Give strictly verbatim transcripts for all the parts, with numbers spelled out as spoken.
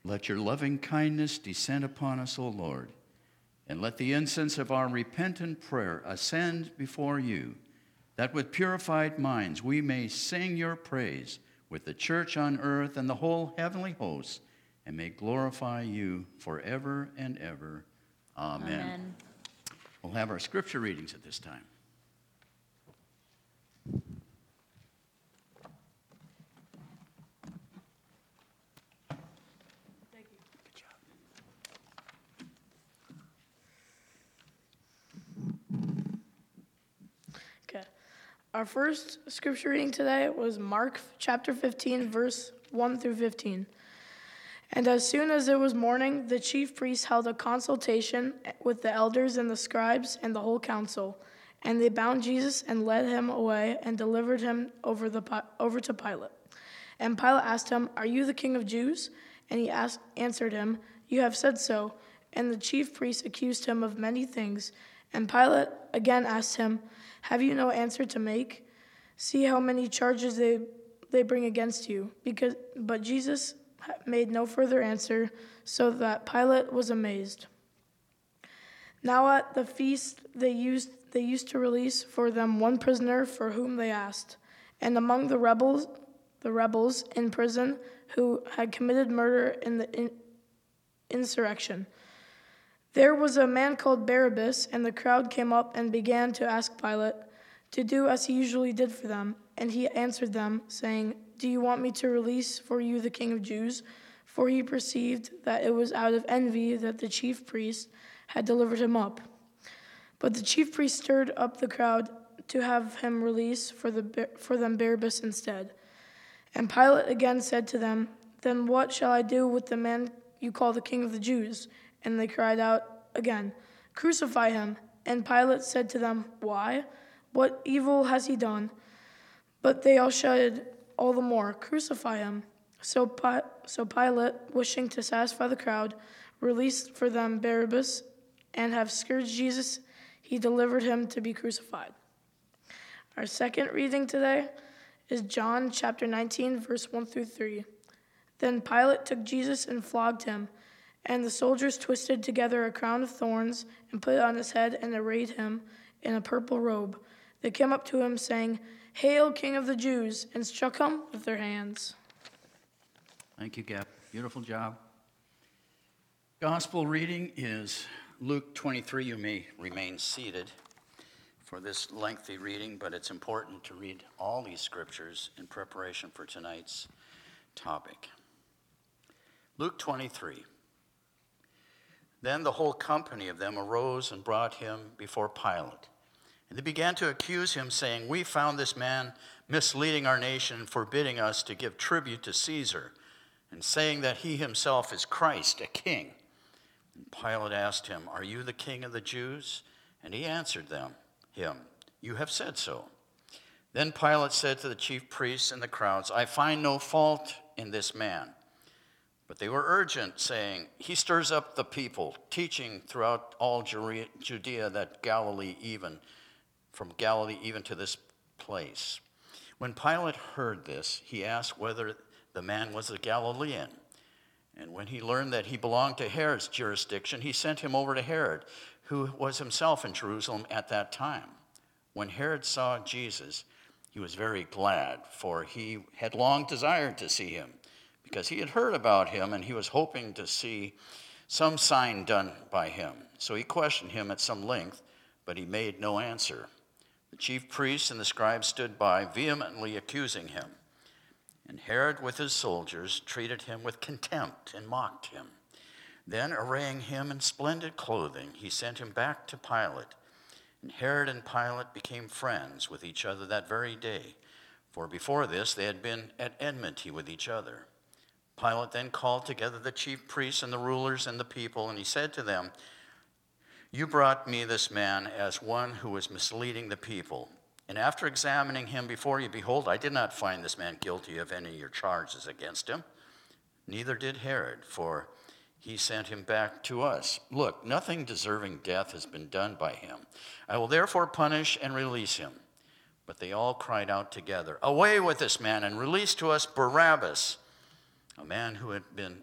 Let your loving kindness descend upon us, O Lord, and let the incense of our repentant prayer ascend before you, that with purified minds we may sing your praise with the church on earth and the whole heavenly host, and may glorify you forever and ever. Amen. Amen. We'll have our scripture readings at this time. Thank you. Good job. Okay. Our first scripture reading today was Mark chapter fifteen, verse one through fifteen. And as soon as it was morning, the chief priests held a consultation with the elders and the scribes and the whole council. And they bound Jesus and led him away and delivered him over, the, over to Pilate. And Pilate asked him, "Are you the king of Jews?" And he asked, answered him, "You have said so." And the chief priests accused him of many things. And Pilate again asked him, "Have you no answer to make? See how many charges they they bring against you." Because, but Jesus made no further answer, so that Pilate was amazed. Now at the feast they used they used to release for them one prisoner for whom they asked. And among the rebels the rebels in prison who had committed murder in the in, insurrection, there was a man called Barabbas, and the crowd came up and began to ask Pilate to do as he usually did for them. And he answered them, saying, "Do you want me to release for you the King of Jews?" For he perceived that it was out of envy that the chief priests had delivered him up. But the chief priests stirred up the crowd to have him release for, the, for them Barabbas instead. And Pilate again said to them, "Then what shall I do with the man you call the King of the Jews?" And they cried out again, "Crucify him." And Pilate said to them, "Why? What evil has he done?" But they all shouted all the more, "Crucify him." So, so Pilate, wishing to satisfy the crowd, released for them Barabbas, and having scourged Jesus, he delivered him to be crucified. Our second reading today is John chapter nineteen, verse one through three. Then Pilate took Jesus and flogged him, and the soldiers twisted together a crown of thorns and put it on his head and arrayed him in a purple robe. They came up to him, saying, "Hail, King of the Jews," and struck him with their hands. Thank you, Gab. Beautiful job. Gospel reading is Luke twenty-three. You may remain seated for this lengthy reading, but it's important to read all these scriptures in preparation for tonight's topic. Luke twenty-three. Then the whole company of them arose and brought him before Pilate. And they began to accuse him, saying, "We found this man misleading our nation and forbidding us to give tribute to Caesar, and saying that he himself is Christ, a king." And Pilate asked him, "Are you the king of the Jews?" And he answered them, him, "You have said so." Then Pilate said to the chief priests and the crowds, "I find no fault in this man." But they were urgent, saying, "He stirs up the people, teaching throughout all Judea, that Galilee even, from Galilee even to this place." When Pilate heard this, he asked whether the man was a Galilean. And when he learned that he belonged to Herod's jurisdiction, he sent him over to Herod, who was himself in Jerusalem at that time. When Herod saw Jesus, he was very glad, for he had long desired to see him, because he had heard about him, and he was hoping to see some sign done by him. So he questioned him at some length, but he made no answer. The chief priests and the scribes stood by, vehemently accusing him. And Herod with his soldiers treated him with contempt and mocked him. Then, arraying him in splendid clothing, he sent him back to Pilate. And Herod and Pilate became friends with each other that very day, for before this they had been at enmity with each other. Pilate then called together the chief priests and the rulers and the people, and he said to them, "You brought me this man as one who was misleading the people. And after examining him before you, behold, I did not find this man guilty of any of your charges against him. Neither did Herod, for he sent him back to us. Look, nothing deserving death has been done by him. I will therefore punish and release him." But they all cried out together, "Away with this man, and release to us Barabbas," a man who had been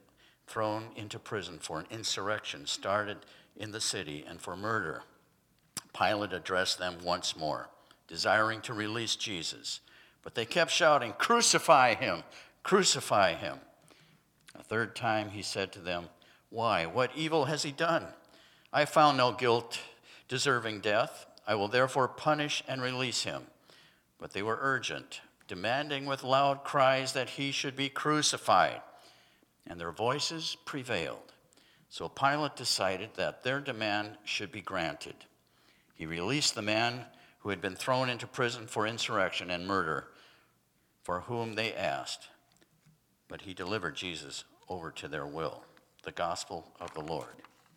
thrown into prison for an insurrection started in the city and for murder. Pilate addressed them once more, desiring to release Jesus. But they kept shouting, "Crucify him! Crucify him!" A third time he said to them, "Why? What evil has he done? I found no guilt deserving death. I will therefore punish and release him." But they were urgent, demanding with loud cries that he should be crucified. And their voices prevailed. So Pilate decided that their demand should be granted. He released the man who had been thrown into prison for insurrection and murder, for whom they asked. But he delivered Jesus over to their will. The gospel of the Lord.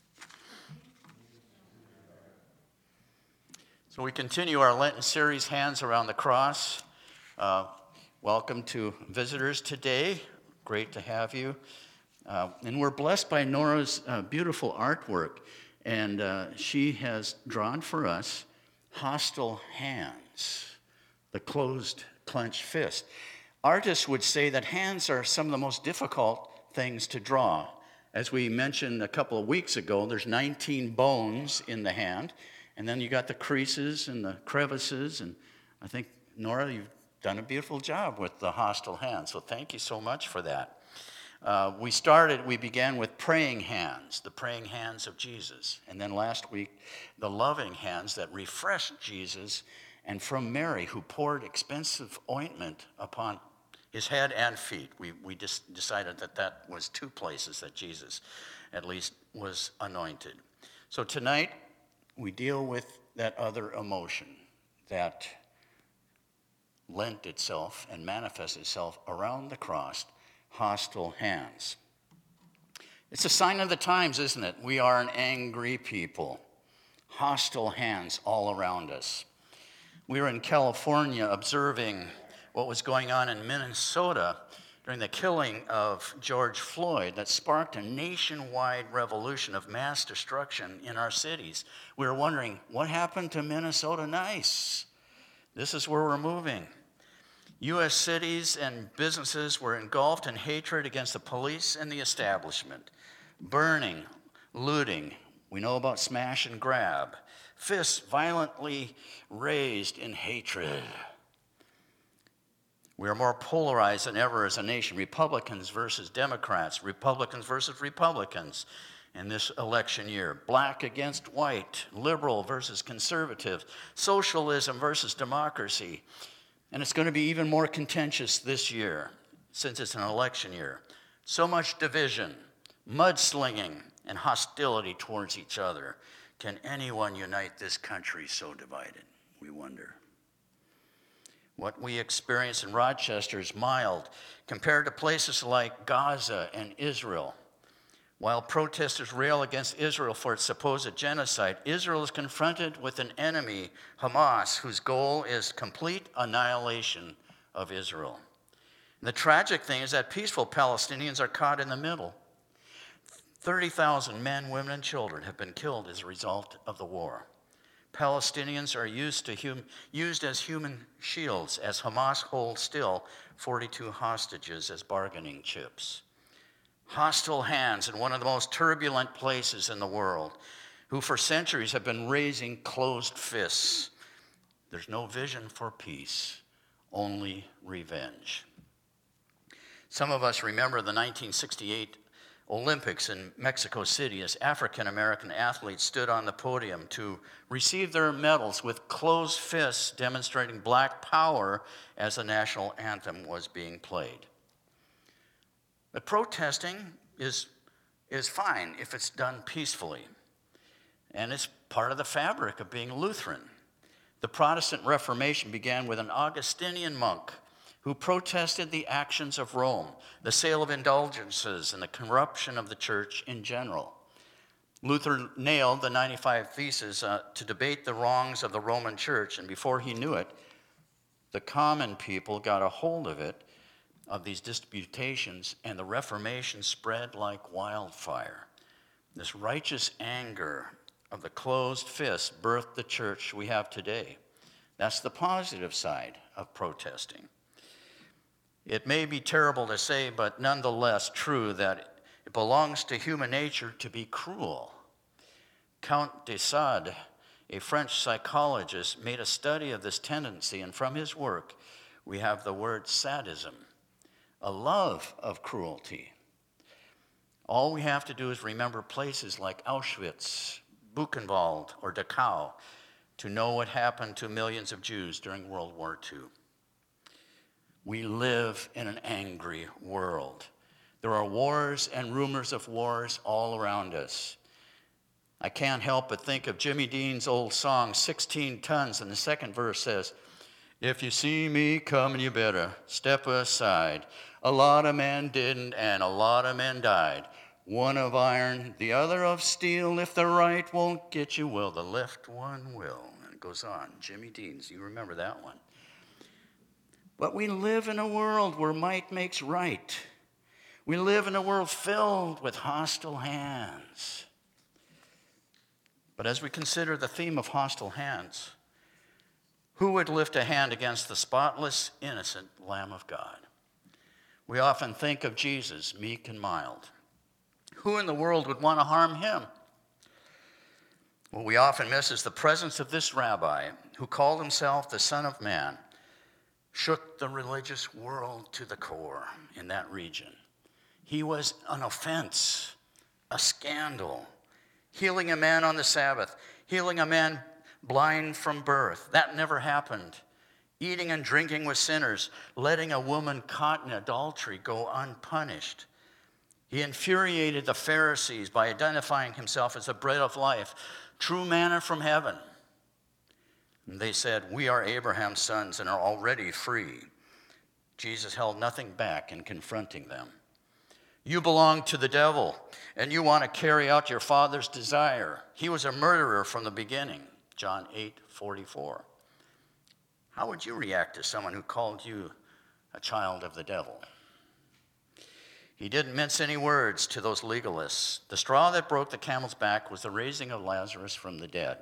So we continue our Lenten series, Hands Around the Cross. Uh, welcome to visitors today. Great to have you. Uh, and we're blessed by Nora's uh, beautiful artwork. And uh, she has drawn for us hostile hands, the closed, clenched fist. Artists would say that hands are some of the most difficult things to draw. As we mentioned a couple of weeks ago, there's nineteen bones in the hand, and then you got the creases and the crevices, and I think, Nora, you've done a beautiful job with the hostile hands, so thank you so much for that. Uh, we started, we began with praying hands, the praying hands of Jesus, and then last week, the loving hands that refreshed Jesus, and from Mary, who poured expensive ointment upon his head and feet. We, we just decided that that was two places that Jesus at least was anointed. So tonight, we deal with that other emotion that lent itself and manifested itself around the cross, hostile hands. It's a sign of the times, isn't it? We are an angry people. Hostile hands all around us. We were in California observing what was going on in Minnesota during the killing of George Floyd that sparked a nationwide revolution of mass destruction in our cities. We were wondering, what happened to Minnesota nice? This is where we're moving. U S cities and businesses were engulfed in hatred against the police and the establishment. Burning, looting, we know about smash and grab. Fists violently raised in hatred. We are more polarized than ever as a nation. Republicans versus Democrats, Republicans versus Republicans in this election year. Black against white, liberal versus conservative, socialism versus democracy. And it's going to be even more contentious this year since it's an election year. So much division, mudslinging, and hostility towards each other. Can anyone unite this country so divided? We wonder. What we experience in Rochester is mild compared to places like Gaza and Israel. While protesters rail against Israel for its supposed genocide, Israel is confronted with an enemy, Hamas, whose goal is complete annihilation of Israel. And the tragic thing is that peaceful Palestinians are caught in the middle. thirty thousand men, women, and children have been killed as a result of the war. Palestinians are used, to hum, used as human shields as Hamas holds still forty-two hostages as bargaining chips. Hostile hands in one of the most turbulent places in the world, who for centuries have been raising closed fists. There's no vision for peace, only revenge. Some of us remember the nineteen sixty-eight Olympics in Mexico City as African-American athletes stood on the podium to receive their medals with closed fists, demonstrating black power as the national anthem was being played. But protesting is, is fine if it's done peacefully, and it's part of the fabric of being Lutheran. The Protestant Reformation began with an Augustinian monk who protested the actions of Rome, the sale of indulgences, and the corruption of the church in general. Luther nailed the ninety-five Theses uh, to debate the wrongs of the Roman church, and before he knew it, the common people got a hold of it, of these disputations, and the Reformation spread like wildfire. This righteous anger of the closed fist birthed the church we have today. That's the positive side of protesting. It may be terrible to say, but nonetheless true that it belongs to human nature to be cruel. Count de Sade, a French psychologist, made a study of this tendency, and from his work, we have the word sadism, a love of cruelty. All we have to do is remember places like Auschwitz, Buchenwald, or Dachau to know what happened to millions of Jews during World War Two. We live in an angry world. There are wars and rumors of wars all around us. I can't help but think of Jimmy Dean's old song, sixteen tons, and the second verse says, "If you see me coming, you better step aside. A lot of men didn't, and a lot of men died. One of iron, the other of steel. If the right won't get you, well, the left one will." And it goes on. Jimmy Dean's, you remember that one. But we live in a world where might makes right. We live in a world filled with hostile hands. But as we consider the theme of hostile hands, who would lift a hand against the spotless, innocent Lamb of God? We often think of Jesus, meek and mild. Who in the world would want to harm him? What we often miss is the presence of this rabbi who called himself the Son of Man, shook the religious world to the core in that region. He was an offense, a scandal. Healing a man on the Sabbath, healing a man blind from birth. That never happened. Eating and drinking with sinners, letting a woman caught in adultery go unpunished. He infuriated the Pharisees by identifying himself as the bread of life, true manna from heaven. And they said, "We are Abraham's sons and are already free." Jesus held nothing back in confronting them. "You belong to the devil, and you want to carry out your father's desire. He was a murderer from the beginning." John eight forty-four. How would you react to someone who called you a child of the devil? He didn't mince any words to those legalists. The straw that broke the camel's back was the raising of Lazarus from the dead.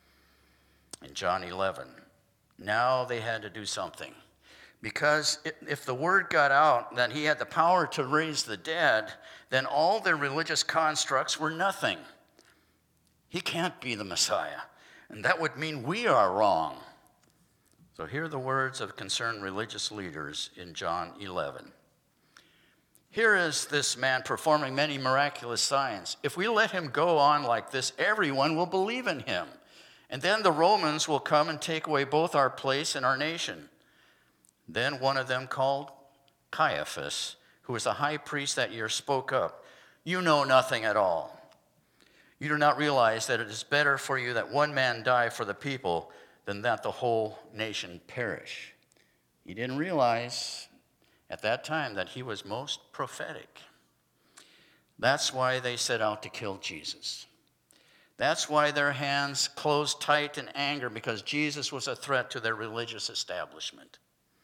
In John eleven, now they had to do something. Because if the word got out that he had the power to raise the dead, then all their religious constructs were nothing. He can't be the Messiah, and that would mean we are wrong. So hear the words of concerned religious leaders in John eleven. "Here is this man performing many miraculous signs. If we let him go on like this, everyone will believe in him. And then the Romans will come and take away both our place and our nation." Then one of them, called Caiaphas, who was the high priest that year, spoke up. "You know nothing at all. You do not realize that it is better for you that one man die for the people than that the whole nation perish." He didn't realize at that time that he was most prophetic. That's why they set out to kill Jesus. That's why their hands closed tight in anger, because Jesus was a threat to their religious establishment.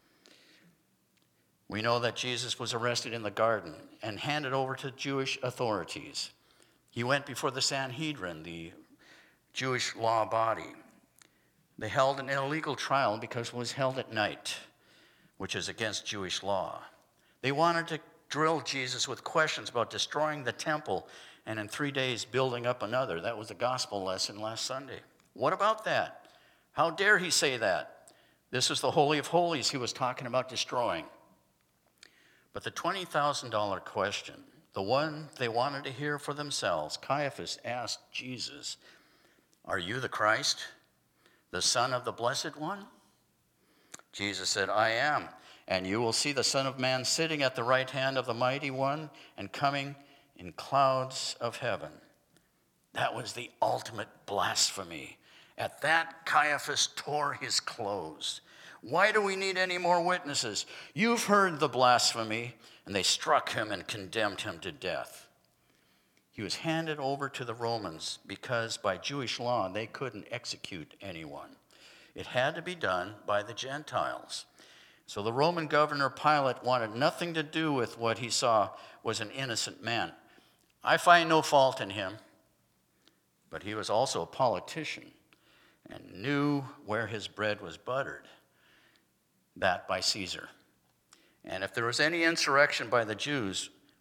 We know that Jesus was arrested in the garden and handed over to Jewish authorities. He went before the Sanhedrin, the Jewish law body. They held an illegal trial because it was held at night, which is against Jewish law. They wanted to drill Jesus with questions about destroying the temple and in three days building up another. That was the gospel lesson last Sunday. What about that? How dare he say that? This is the Holy of Holies he was talking about destroying. But the twenty thousand dollars question, the one they wanted to hear for themselves, Caiaphas asked Jesus, "Are you the Christ, the Son of the Blessed One?" Jesus said, "I am, and you will see the Son of Man sitting at the right hand of the Mighty One and coming in clouds of heaven." That was the ultimate blasphemy. At that, Caiaphas tore his clothes. "Why do we need any more witnesses? You've heard the blasphemy." And they struck him and condemned him to death. He was handed over to the Romans because by Jewish law they couldn't execute anyone. It had to be done by the Gentiles. So the Roman governor Pilate wanted nothing to do with what he saw was an innocent man. I find no fault in him, but he was also a politician and knew where his bread was buttered. That by Caesar. And if there was any insurrection by the Jews,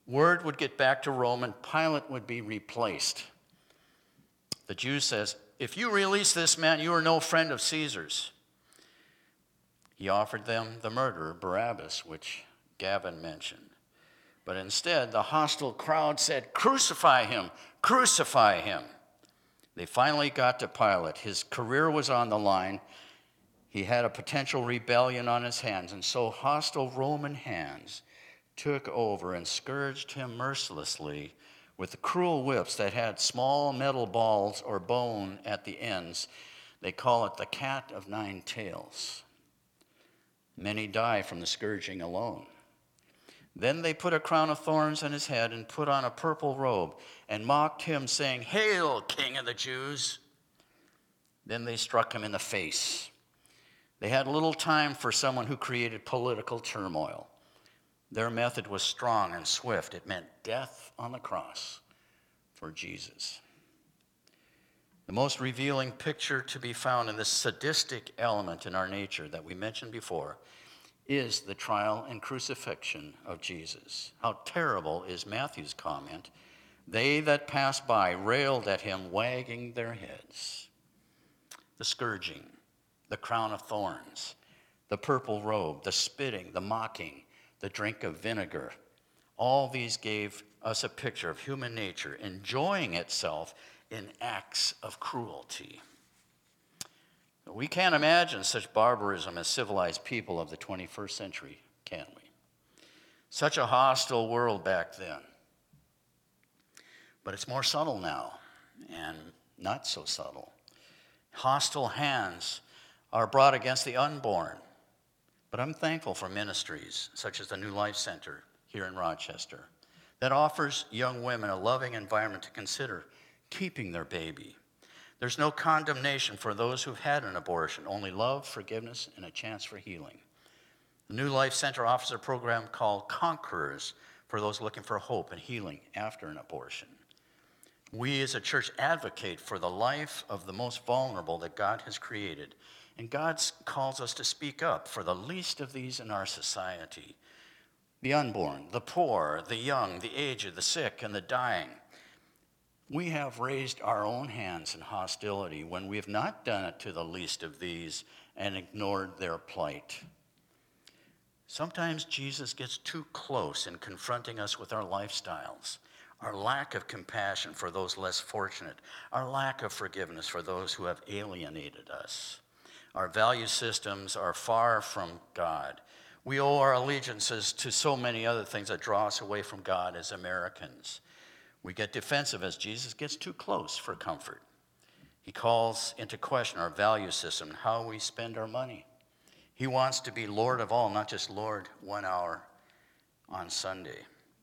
word would get back to Rome and Pilate would be replaced. The Jew says, if you release this man, you are no friend of Caesar's. He offered them the murderer, Barabbas, which Gavin mentioned. But instead, the hostile crowd said, crucify him, crucify him. They finally got to Pilate. His career was on the line. He had a potential rebellion on his hands, and so hostile Roman hands took over and scourged him mercilessly with the cruel whips that had small metal balls or bone at the ends. They call it the cat of nine tails. Many die from the scourging alone. Then they put a crown of thorns on his head and put on a purple robe and mocked him, saying, Hail, King of the Jews! Then they struck him in the face. They had little time for someone who created political turmoil. Their method was strong and swift. It meant death on the cross for Jesus. The most revealing picture to be found in this sadistic element in our nature that we mentioned before is the trial and crucifixion of Jesus. How terrible is Matthew's comment? They that passed by railed at him, wagging their heads. The scourging, the crown of thorns, the purple robe, the spitting, the mocking, the drink of vinegar. All these gave us a picture of human nature enjoying itself in acts of cruelty. We can't imagine such barbarism as civilized people of the twenty-first century, can we? Such a hostile world back then. But it's more subtle now, and not so subtle. Hostile hands are brought against the unborn. But I'm thankful for ministries such as the New Life Center here in Rochester that offers young women a loving environment to consider keeping their baby. There's no condemnation for those who've had an abortion, only love, forgiveness, and a chance for healing. The New Life Center offers a program called Conquerors for those looking for hope and healing after an abortion. We as a church advocate for the life of the most vulnerable that God has created. And God calls us to speak up for the least of these in our society. The unborn, the poor, the young, the aged, the sick, and the dying. We have raised our own hands in hostility when we have not done it to the least of these and ignored their plight. Sometimes Jesus gets too close in confronting us with our lifestyles, our lack of compassion for those less fortunate, our lack of forgiveness for those who have alienated us. Our value systems are far from God. We owe our allegiances to so many other things that draw us away from God as Americans. We get defensive as Jesus gets too close for comfort. He calls into question our value system, how we spend our money. He wants to be Lord of all, not just Lord one hour on Sunday.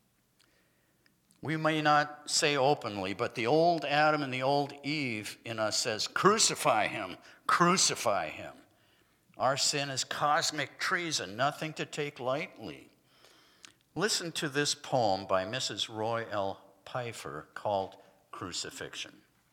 We may not say openly, but the old Adam and the old Eve in us says, crucify him, crucify him. Our sin is cosmic treason, nothing to take lightly. Listen to this poem by Missus Roy L. Pfeiffer called Crucifixion.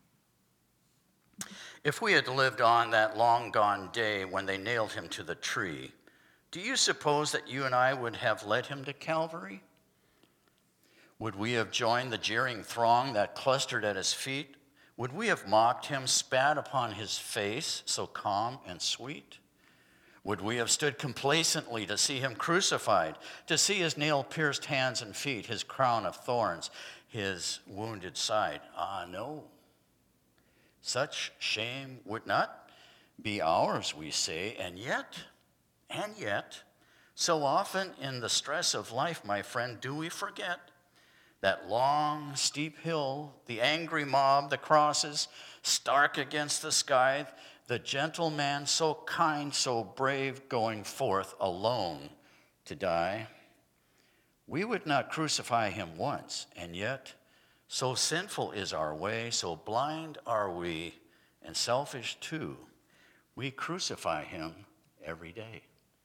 If we had lived on that long gone day when they nailed him to the tree, do you suppose that you and I would have led him to Calvary? Would we have joined the jeering throng that clustered at his feet? Would we have mocked him, spat upon his face, so calm and sweet? Would we have stood complacently to see him crucified, to see his nail-pierced hands and feet, his crown of thorns, his wounded side? Ah, no. Such shame would not be ours, we say, and yet, and yet, so often in the stress of life, my friend, do we forget that long, steep hill, the angry mob, the crosses, stark against the sky, the gentle man, so kind, so brave, going forth alone to die. We would not crucify him once, and yet, so sinful is our way, so blind are we, and selfish too, we crucify him every day.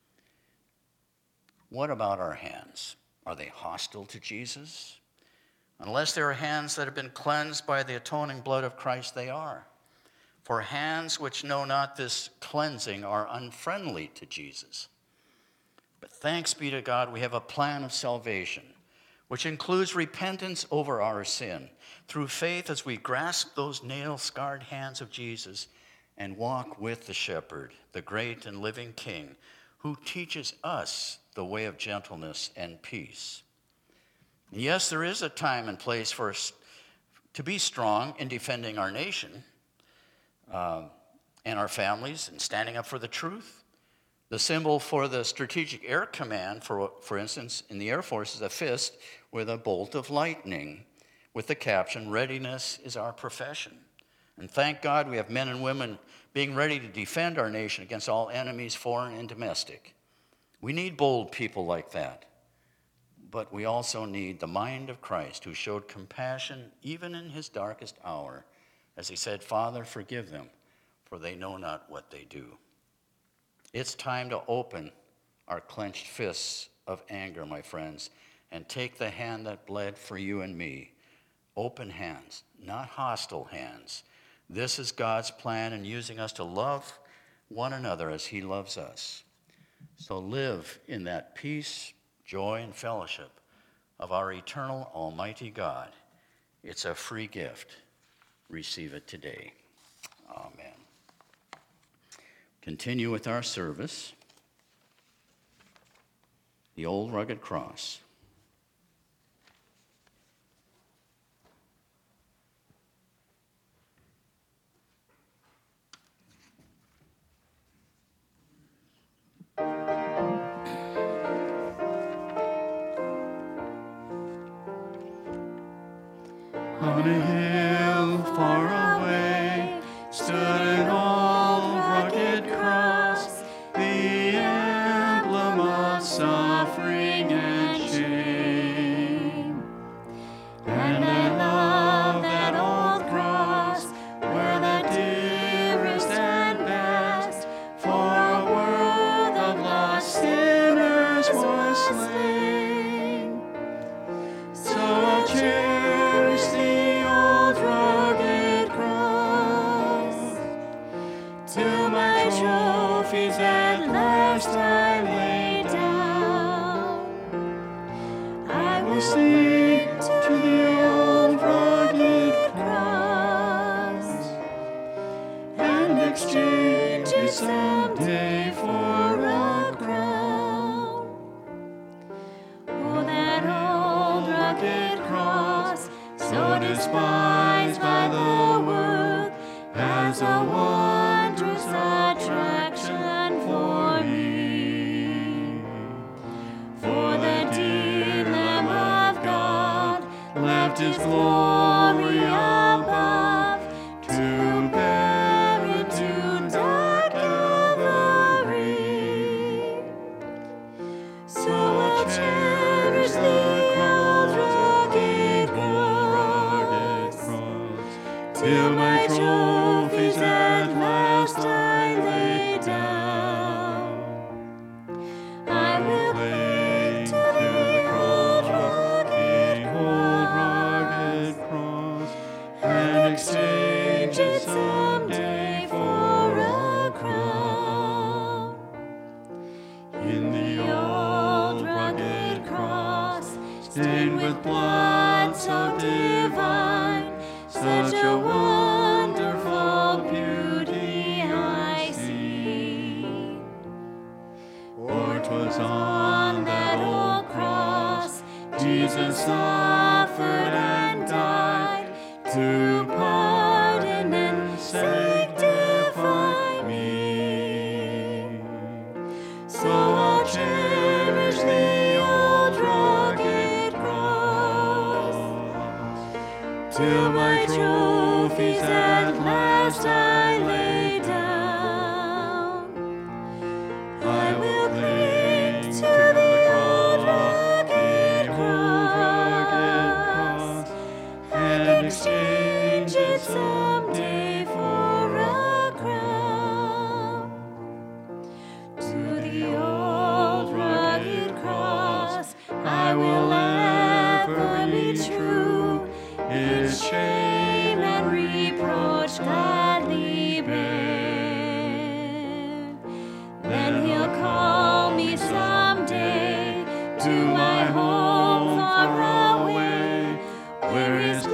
What about our hands? Are they hostile to Jesus? Unless they are hands that have been cleansed by the atoning blood of Christ, they are. For hands which know not this cleansing are unfriendly to Jesus. But thanks be to God, we have a plan of salvation. which includes repentance over our sin, through faith as we grasp those nail-scarred hands of Jesus and walk with the shepherd, the great and living King, who teaches us the way of gentleness and peace. Yes, there is a time and place for us to be strong in defending our nation uh, and our families and standing up for the truth. The symbol for the Strategic Air Command, for, for instance, in the Air Force is a fist with a bolt of lightning with the caption, "Readiness is our profession." And thank God we have men and women being ready to defend our nation against all enemies, foreign and domestic. We need bold people like that. But we also need the mind of Christ, who showed compassion even in his darkest hour, as he said, "Father, forgive them, for they know not what they do." It's time to open our clenched fists of anger, my friends, and take the hand that bled for you and me. Open hands, not hostile hands. This is God's plan in using us to love one another as he loves us. So live in that peace, joy, and fellowship of our eternal Almighty God. It's a free gift. Receive it today. Amen. Continue with our service. The Old Rugged Cross. On a hill far away stood an old rugged cross, the emblem of suffering and shame. And I love that old cross, where the dearest and best for a world of lost sinners was slain. So I'll cherish the old rugged cross, till my trophies at last I lay down. I will sing to the old rugged cross, and exchange it someday for a crown. Oh, that old rugged cross, so despised by the world, has a wondrous attraction for me. For the dear Lamb of God left his glory above to bear it to dark Calvary. So I'll cherish the old rugged cross, till my trophies at last I lay down. I will cling to the old rugged, old rugged cross, and exchange it someday for a crown. In the old rugged cross, stained with blood so divine, such a wonderful beauty I see. For 'twas on that old cross Jesus suffered and died to pardon and sanctify me. So I'll cherish the old rugged cross, till my trophies at last I lay down. I will cling to the old rugged cross, and exchange it someday for a crown. To the old rugged cross I will ever be true, its shame and reproach gladly bear. Then he'll call me someday to my home far where his